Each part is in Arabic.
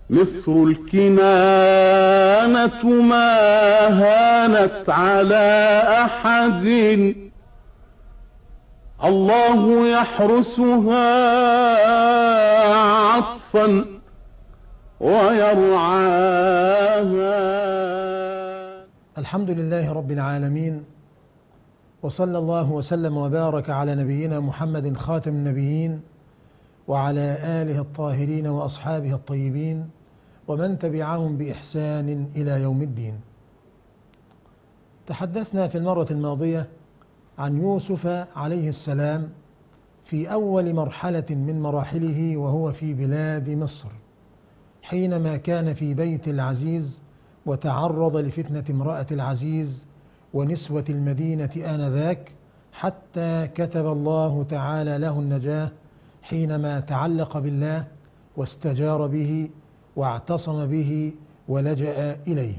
مصر الكنانة ما هانت على أحد، الله يحرسها عطفا ويرعاها. الحمد لله رب العالمين، وصلى الله وسلم وبارك على نبينا محمد خاتم النبيين وعلى آله الطاهرين وأصحابه الطيبين ومن تبعهم بإحسان إلى يوم الدين. تحدثنا في المرة الماضية عن يوسف عليه السلام في أول مرحلة من مراحله، وهو في بلاد مصر، حينما كان في بيت العزيز وتعرض لفتنة امرأة العزيز ونسوة المدينة آنذاك، حتى كتب الله تعالى له النجاة حينما تعلق بالله واستجار به واعتصم به ولجأ إليه.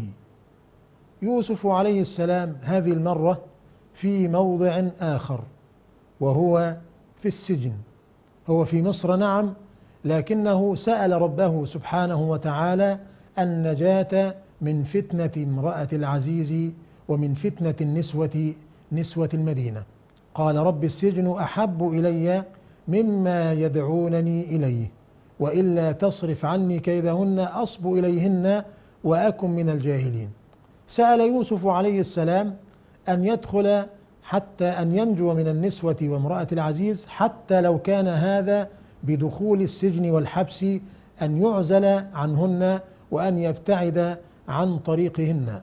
يوسف عليه السلام هذه المرة في موضع آخر، وهو في السجن. هو في مصر نعم، لكنه سأل ربه سبحانه وتعالى النجاة من فتنة امرأة العزيز ومن فتنة نسوة المدينة. قال رب السجن أحب إلي مما يدعونني إليه، وإلا تصرف عني كيدهن أصب إليهن وأكن من الجاهلين. سأل يوسف عليه السلام أن يدخل حتى أن ينجو من النسوة وامرأة العزيز، حتى لو كان هذا بدخول السجن والحبس، أن يعزل عنهن وأن يبتعد عن طريقهن.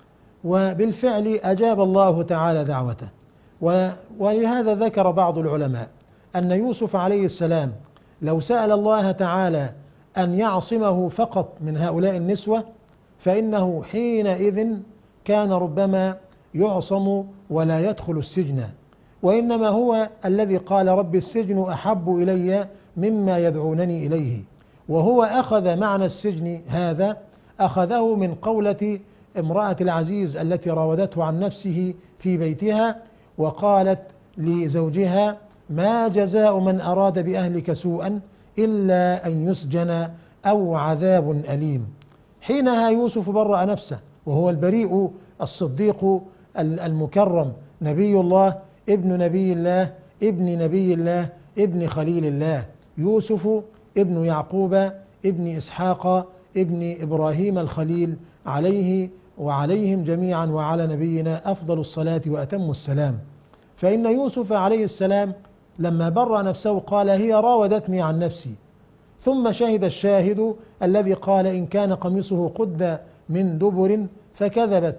وبالفعل أجاب الله تعالى دعوته. ولهذا ذكر بعض العلماء أن يوسف عليه السلام لو سأل الله تعالى أن يعصمه فقط من هؤلاء النسوة، فإنه حينئذ كان ربما يعصم ولا يدخل السجن، وإنما هو الذي قال رب السجن أحب إلي مما يدعونني إليه. وهو أخذ معنى السجن هذا، أخذه من قولة امرأة العزيز التي راودته عن نفسه في بيتها، وقالت لزوجها: ما جزاء من أراد بأهلك سوءا إلا أن يسجن أو عذاب أليم. حينها يوسف برأ نفسه، وهو البريء الصديق المكرم، نبي الله، ابن نبي الله، ابن نبي الله، ابن خليل الله، يوسف ابن يعقوب، ابن إسحاق، ابن إبراهيم الخليل، عليه وعليهم جميعا وعلى نبينا أفضل الصلاة وأتم السلام. فإن يوسف عليه السلام لما برأ نفسه قال: هي راودتني عن نفسي. ثم شهد الشاهد الذي قال: إن كان قميصه قد من دبر فكذبت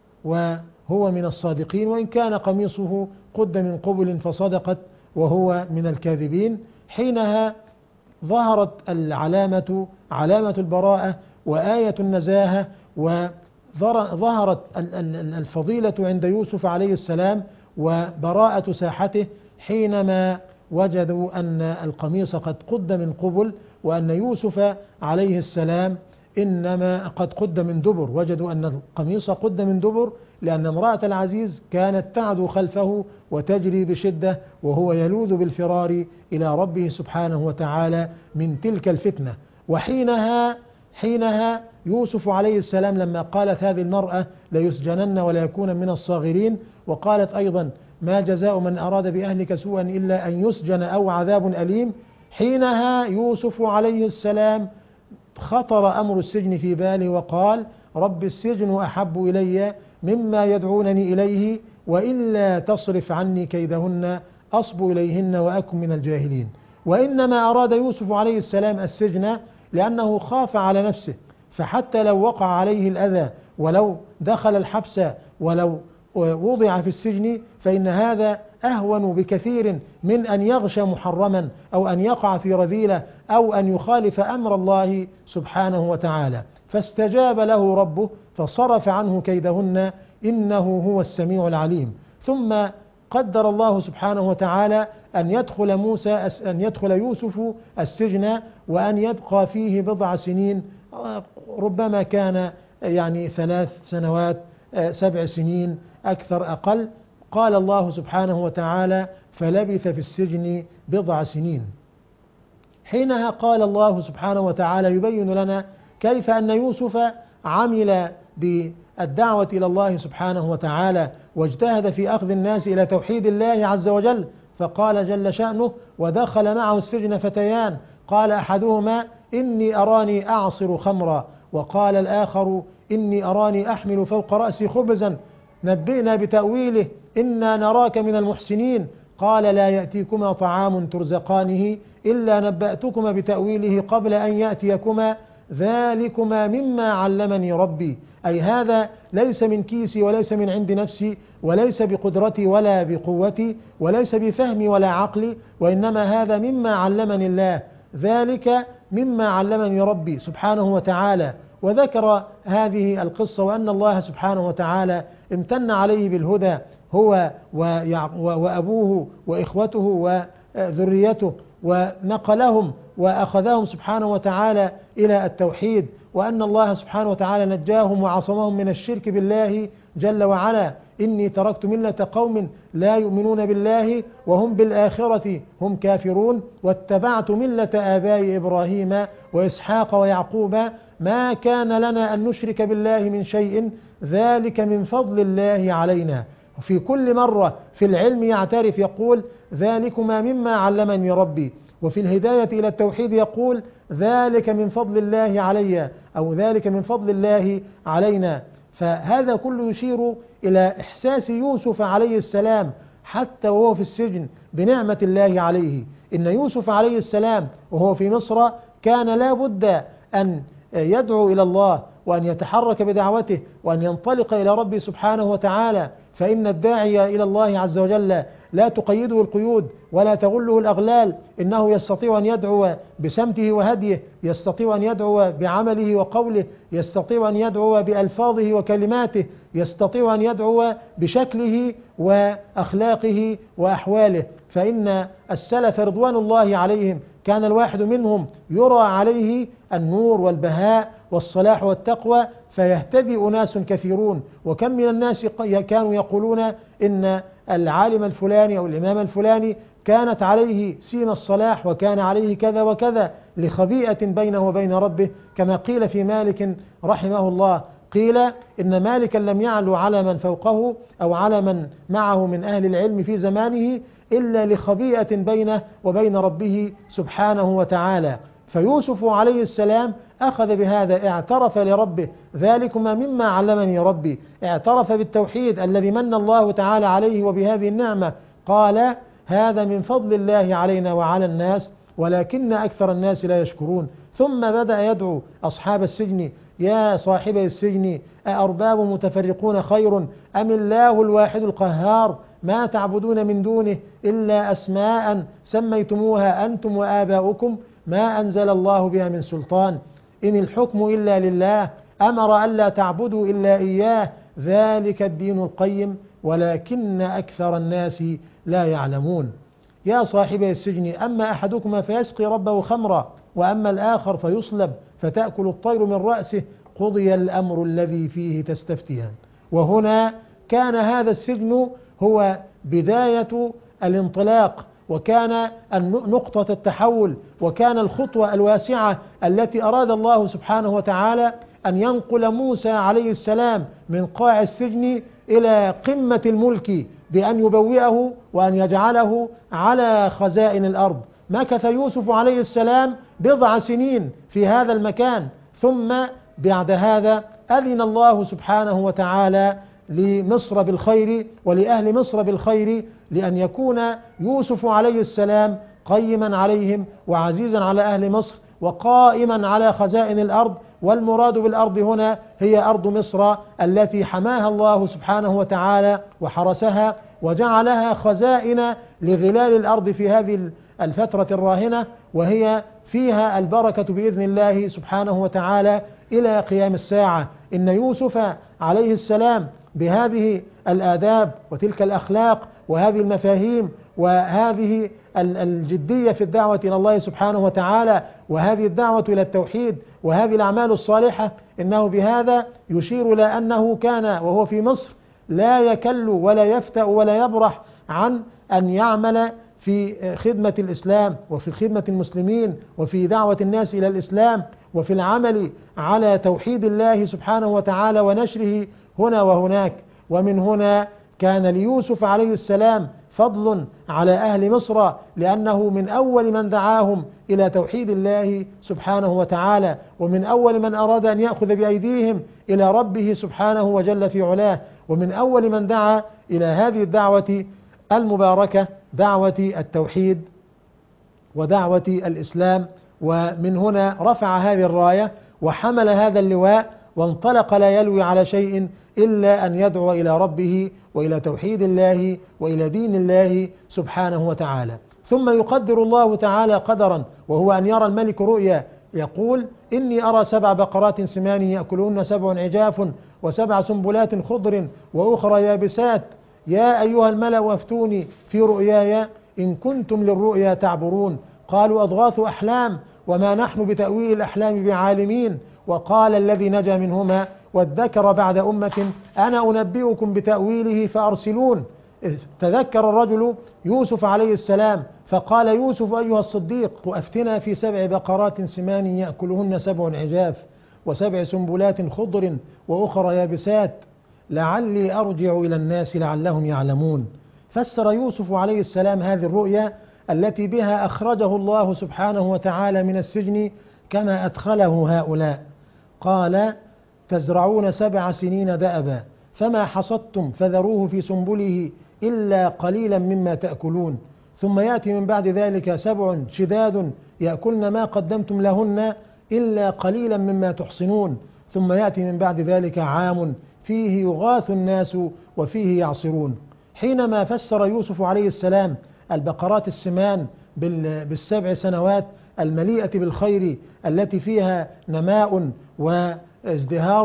وهو من الصادقين، وإن كان قميصه قد من قبل فصدقت وهو من الكاذبين. حينها ظهرت علامة البراءة وآية النزاهة، وظهرت الفضيلة عند يوسف عليه السلام وبراءة ساحته، حينما وجدوا أن القميص قد قد من قبل، وأن يوسف عليه السلام إنما قد قد من دبر. وجدوا أن القميص قد من دبر لأن امرأة العزيز كانت تعدو خلفه وتجري بشدة، وهو يلوذ بالفرار إلى ربه سبحانه وتعالى من تلك الفتنة. حينها يوسف عليه السلام لما قالت هذه المرأة: ليسجنن ولا يكون من الصاغرين، وقالت أيضا: ما جزاء من أراد بأهلك سوءا إلا أن يسجن أو عذاب أليم. حينها يوسف عليه السلام خطر أمر السجن في باله وقال: رب السجن أحب إلي مما يدعونني إليه، وإلا تصرف عني كيدهن أصب إليهن وأكن من الجاهلين. وإنما أراد يوسف عليه السلام السجن لأنه خاف على نفسه، فحتى لو وقع عليه الأذى ولو دخل الحبس ولو وضع في السجن، فإن هذا أهون بكثير من أن يغشى محرما أو أن يقع في رذيلة أو أن يخالف أمر الله سبحانه وتعالى. فاستجاب له ربه فصرف عنه كيدهن، إنه هو السميع العليم. ثم قدر الله سبحانه وتعالى أن يدخل يوسف السجن وأن يبقى فيه بضع سنين، ربما كان 3 سنوات 7 سنين أكثر أقل. قال الله سبحانه وتعالى: فلبث في السجن بضع سنين. حينها قال الله سبحانه وتعالى يبين لنا كيف أن يوسف عمل بالدعوة إلى الله سبحانه وتعالى واجتهد في أخذ الناس إلى توحيد الله عز وجل، فقال جل شأنه: ودخل معه السجن فتيان قال أحدهما إني أراني أعصر خمرا وقال الآخر إني أراني أحمل فوق رأسي خبزا نبئنا بتأويله إنا نراك من المحسنين قال لا يأتيكما طعام ترزقانه إلا نبأتكما بتأويله قبل أن يأتيكما ذلكما مما علمني ربي، أي هذا ليس من كيسي وليس من عند نفسي وليس بقدرتي ولا بقوتي وليس بفهمي ولا عقلي، وإنما هذا مما علمني الله، ذلك مما علمني ربي سبحانه وتعالى. وذكر هذه القصة وأن الله سبحانه وتعالى امتن عليه بالهدى هو وأبوه وإخوته وذريته، ونقلهم وأخذهم سبحانه وتعالى إلى التوحيد، وأن الله سبحانه وتعالى نجاهم وعصمهم من الشرك بالله جل وعلا. إني تركت ملة قوم لا يؤمنون بالله وهم بالآخرة هم كافرون واتبعت ملة آباء إبراهيم وإسحاق ويعقوب ما كان لنا أن نشرك بالله من شيء ذلك من فضل الله علينا. وفي كل مرة في العلم يعترف يقول ذلكما مما علمني ربي، وفي الهداية إلى التوحيد يقول ذلك من فضل الله علي أو ذلك من فضل الله علينا. فهذا كله يشير إلى إحساس يوسف عليه السلام حتى وهو في السجن بنعمة الله عليه. إن يوسف عليه السلام وهو في مصر كان لا بد أن يدعو إلى الله وأن يتحرك بدعوته وأن ينطلق إلى ربه سبحانه وتعالى، فإن الداعي إلى الله عز وجل لا تقيده القيود ولا تغله الأغلال، إنه يستطيع أن يدعو بسمته وهديه، يستطيع أن يدعو بعمله وقوله، يستطيع أن يدعو بألفاظه وكلماته، يستطيع أن يدعو بشكله وأخلاقه وأحواله. فإن السلف رضوان الله عليهم كان الواحد منهم يرى عليه النور والبهاء والصلاح والتقوى فيهتدي أناس كثيرون. وكم من الناس كانوا يقولون إن العالم الفلاني أو الإمام الفلاني كانت عليه سين الصلاح وكان عليه كذا وكذا لخبيئة بينه وبين ربه، كما قيل في مالك رحمه الله، قيل إن مالكا لم يعلو على من فوقه أو على من معه من أهل العلم في زمانه إلا لخبيئة بينه وبين ربه سبحانه وتعالى. فيوسف عليه السلام أخذ بهذا، اعترف لربه ذلكما مما علمني ربي، اعترف بالتوحيد الذي من الله تعالى عليه وبهذه النعمة، قال هذا من فضل الله علينا وعلى الناس ولكن أكثر الناس لا يشكرون. ثم بدأ يدعو أصحاب السجن يا صاحبي السجن أأرباب متفرقون خير أم الله الواحد القهار ما تعبدون من دونه إلا أسماء سميتموها أنتم وآباؤكم ما أنزل الله بها من سلطان إن الحكم إلا لله أمر ألا تعبدوا إلا إياه ذلك الدين القيم ولكن أكثر الناس لا يعلمون. يا صاحبي السجن أما أحدكما فيسقي ربه خمرا وأما الآخر فيصلب فتأكل الطير من رأسه قضي الأمر الذي فيه تستفتيان. وهنا كان هذا السجن هو بداية الانطلاق، وكان نقطة التحول، وكان الخطوة الواسعة التي أراد الله سبحانه وتعالى أن ينقل موسى عليه السلام من قاع السجن إلى قمة الملك بأن يبوئه وأن يجعله على خزائن الأرض. مكث يوسف عليه السلام 9 سنين في هذا المكان، ثم بعد هذا أذن الله سبحانه وتعالى لمصر بالخير ولأهل مصر بالخير لأن يكون يوسف عليه السلام قيما عليهم وعزيزا على أهل مصر وقائما على خزائن الأرض. والمراد بالأرض هنا هي أرض مصر التي حماها الله سبحانه وتعالى وحرسها وجعلها خزائن لغلال الأرض في هذه الفترة الراهنة، وهي فيها البركة بإذن الله سبحانه وتعالى إلى قيام الساعة. إن يوسف عليه السلام بهذه الآداب وتلك الأخلاق وهذه المفاهيم وهذه الجدية في الدعوة إلى الله سبحانه وتعالى وهذه الدعوة إلى التوحيد وهذه الأعمال الصالحة، إنه بهذا يشير إلى أنه كان وهو في مصر لا يكل ولا يفتأ ولا يبرح عن أن يعمل في خدمة الإسلام وفي خدمة المسلمين وفي دعوة الناس إلى الإسلام وفي العمل على توحيد الله سبحانه وتعالى ونشره هنا وهناك. ومن هنا كان ليوسف عليه السلام فضل على أهل مصر، لأنه من أول من دعاهم إلى توحيد الله سبحانه وتعالى، ومن أول من أراد أن يأخذ بأيديهم إلى ربه سبحانه وجل في علاه، ومن أول من دعا إلى هذه الدعوة المباركة، دعوة التوحيد ودعوة الإسلام. ومن هنا رفع هذه الراية وحمل هذا اللواء، وانطلق لا يلوي على شيء إلا أن يدعو إلى ربه وإلى توحيد الله وإلى دين الله سبحانه وتعالى. ثم يقدر الله تعالى قدرا، وهو أن يرى الملك رؤيا يقول: إني أرى 7 بقرات سمان يأكلهن 7 عجاف و7 سنبلات خضر وأخرى يابسات، يا أيها الملأ أفتوني في رؤياي إن كنتم للرؤيا تعبرون. قالوا: أضغاث أحلام وما نحن بتأويل الأحلام بعالمين. وقال الذي نجا منهما وادكر بعد أمة أنا أنبئكم بتأويله فأرسلون. تذكر الرجل يوسف عليه السلام فقال يوسف أيها الصديق: وأفتنا في 7 بقرات سمان يأكلهن 7 عجاف و7 سنبلات خضر وأخرى يابسات لعلي أرجع إلى الناس لعلهم يعلمون. فسر يوسف عليه السلام هذه الرؤيا التي بها أخرجه الله سبحانه وتعالى من السجن كما أدخله هؤلاء. قال: تزرعون 7 سنين دأبا فما حصدتم فذروه في سنبله إلا قليلا مما تأكلون، ثم يأتي من بعد ذلك 7 شداد يأكلن ما قدمتم لهن إلا قليلا مما تحصنون، ثم يأتي من بعد ذلك عام فيه يغاث الناس وفيه يعصرون. حينما فسر يوسف عليه السلام البقرات السمان بال7 سنوات المليئة بالخير التي فيها نماء وازدهار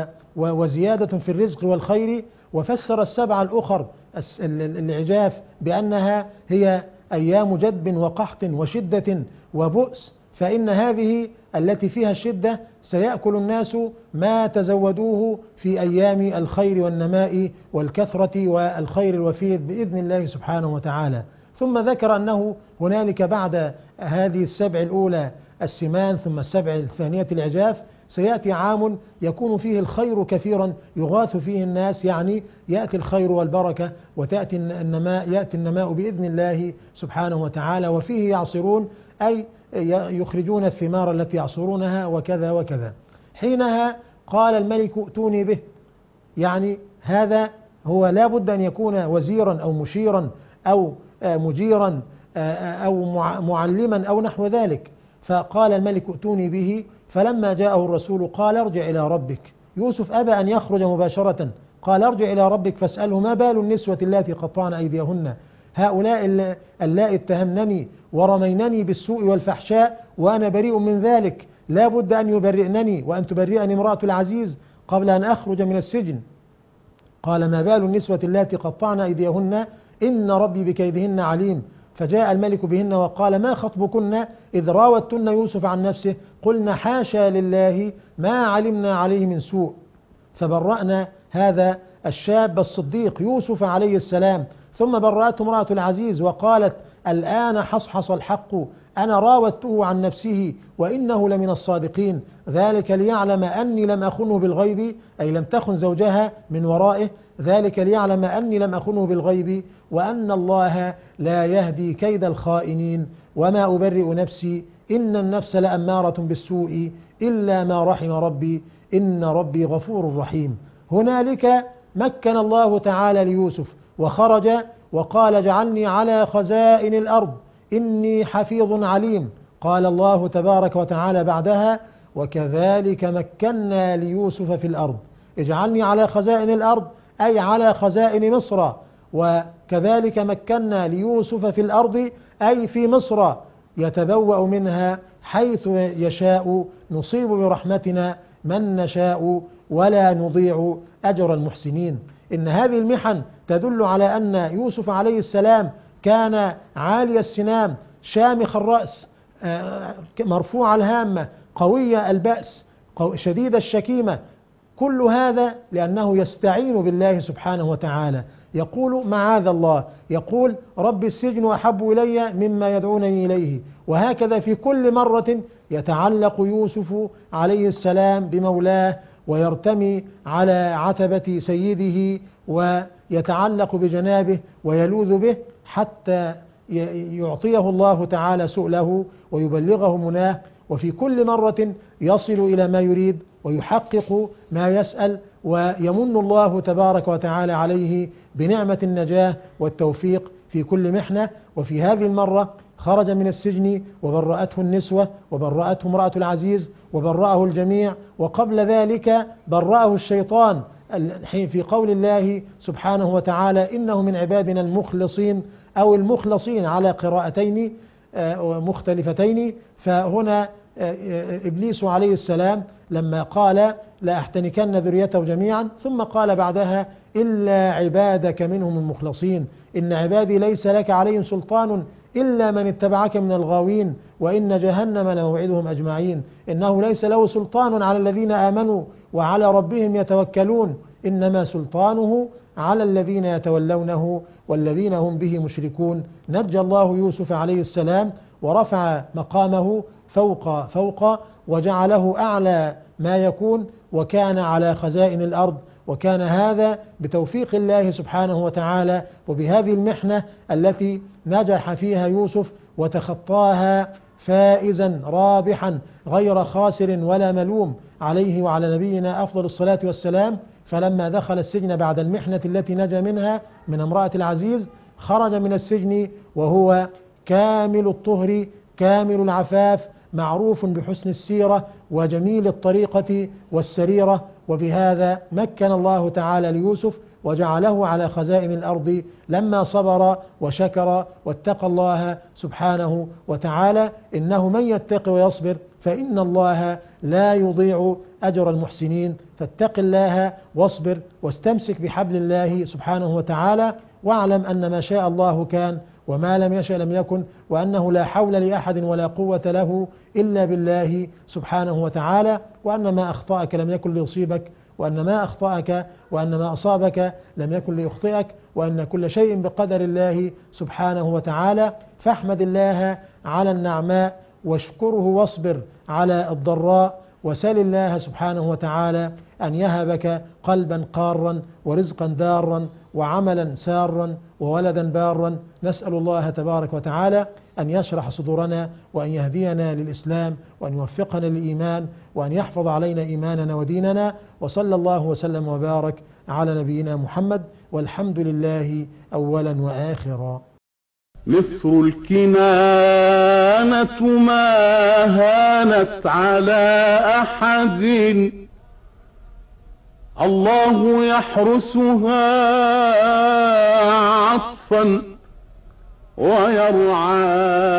وزيادة في الرزق والخير، وفسر ال7 الأخر العجاف بأنها هي أيام جدب وقحط وشدة وبؤس، فإن هذه التي فيها الشدة سيأكل الناس ما تزودوه في أيام الخير والنماء والكثرة والخير الوفير بإذن الله سبحانه وتعالى. ثم ذكر أنه هنالك بعد هذه ال7 الأولى السمان ثم ال7 الثانية العجاف سيأتي عام يكون فيه الخير كثيرا يغاث فيه الناس، يعني يأتي الخير والبركة وتأتي النماء، يأتي النماء بإذن الله سبحانه وتعالى، وفيه يعصرون أي يخرجون الثمار التي يعصرونها وكذا وكذا. حينها قال الملك ائتوني به، يعني هذا هو لا بد أن يكون وزيرا أو مشيرا أو مجيرا أو معلما أو نحو ذلك. فقال الملك ائتوني به، فلما جاءه الرسول قال ارجع إلى ربك. يوسف أبى أن يخرج مباشرة، قال ارجع إلى ربك فاسأله ما بال النسوة اللاتي قطعن أيديهن، هؤلاء اللائي اتهمنني ورمينني بالسوء والفحشاء وأنا بريء من ذلك، لا بد أن يبرئنني وأن تبرئني امرأة العزيز قبل أن أخرج من السجن. قال ما بال النسوة اللاتي قطعن أيديهن إن ربي بكيدهن عليم. فجاء الملك بهن وقال ما خطبكن إذ راوتن يوسف عن نفسه قلنا حاشا لله ما علمنا عليه من سوء. فبرأنا هذا الشاب الصديق يوسف عليه السلام، ثم برأته امرأة العزيز وقالت الآن حصحص الحق أنا راودته عن نفسه وإنه لمن الصادقين، ذلك ليعلم أني لم أخنه بالغيب، أي لم تخن زوجها من ورائه، ذلك ليعلم أني لم أخنه بالغيب وأن الله لا يهدي كيد الخائنين وما أبرئ نفسي إن النفس لأمارة بالسوء إلا ما رحم ربي إن ربي غفور رحيم. هنالك مكن الله تعالى ليوسف وخرج وقال اجعلني على خزائن الأرض إني حفيظ عليم. قال الله تبارك وتعالى بعدها وكذلك مكنا ليوسف في الأرض، اجعلني على خزائن الأرض أي على خزائن مصر، وكذلك مكنا ليوسف في الأرض أي في مصر يتبوأ منها حيث يشاء نصيب برحمتنا من نشاء ولا نضيع أجر المحسنين. إن هذه المحن تدل على أن يوسف عليه السلام كان عالي السنام شامخ الرأس مرفوع الهامة قوي البأس شديد الشكيمة، كل هذا لأنه يستعين بالله سبحانه وتعالى، يقول معاذ الله، يقول رب السجن أحب إلي مما يدعونني إليه، وهكذا في كل مرة يتعلق يوسف عليه السلام بمولاه ويرتمي على عتبة سيده ويتعلق بجنابه ويلوذ به حتى يعطيه الله تعالى سؤله ويبلغه مناه، وفي كل مرة يصل إلى ما يريد ويحقق ما يسأل، ويمن الله تبارك وتعالى عليه بنعمة النجاة والتوفيق في كل محنة. وفي هذه المرة خرج من السجن وبرأته النسوة وبرأته امرأة العزيز وبرأه الجميع، وقبل ذلك برأه الشيطان في قول الله سبحانه وتعالى إنه من عبادنا المخلصين أو المخلصين على قراءتين مختلفتين. فهنا إبليس عليه السلام لما قال لا أحتنكن ذريته جميعا، ثم قال بعدها إلا عبادك منهم المخلصين، إن عبادي ليس لك عليهم سلطان إلا من اتبعك من الغاوين وإن جهنم لموعدهم أجمعين. إنه ليس له سلطان على الذين آمنوا وعلى ربهم يتوكلون، إنما سلطانه على الذين يتولونه والذين هم به مشركون. نجى الله يوسف عليه السلام ورفع مقامه فوق وجعله أعلى ما يكون، وكان على خزائن الأرض، وكان هذا بتوفيق الله سبحانه وتعالى وبهذه المحنة التي نجح فيها يوسف وتخطاها فائزا رابحا غير خاسر ولا ملوم، عليه وعلى نبينا أفضل الصلاة والسلام. فلما دخل السجن بعد المحنة التي نجا منها من امرأة العزيز، خرج من السجن وهو كامل الطهر كامل العفاف معروف بحسن السيرة وجميل الطريقة والسريرة، وبهذا مكن الله تعالى ليوسف وجعله على خزائن الأرض لما صبر وشكر واتقى الله سبحانه وتعالى. إنه من يتق ويصبر فإن الله لا يضيع أجر المحسنين. فاتق الله واصبر واستمسك بحبل الله سبحانه وتعالى، واعلم أن ما شاء الله كان وما لم يشأ لم يكن، وأنه لا حول لأحد ولا قوة له إلا بالله سبحانه وتعالى، وأن ما أخطأك لم يكن ليصيبك، وأن ما أخطأك وأن ما أصابك لم يكن ليخطئك، وأن كل شيء بقدر الله سبحانه وتعالى. فاحمد الله على النعماء واشكره واصبر على الضراء، وسل الله سبحانه وتعالى أن يهبك قلبا قارا ورزقا دارا وعملا سارا وولدا بارا. نسأل الله تبارك وتعالى أن يشرح صدورنا وأن يهدينا للإسلام وأن يوفقنا للإيمان وأن يحفظ علينا إيماننا وديننا، وصلى الله وسلم وبارك على نبينا محمد، والحمد لله أولا وآخرا. مصر الكنانة ما هانت على أحد، الله يحرسها عطفا ويرعاها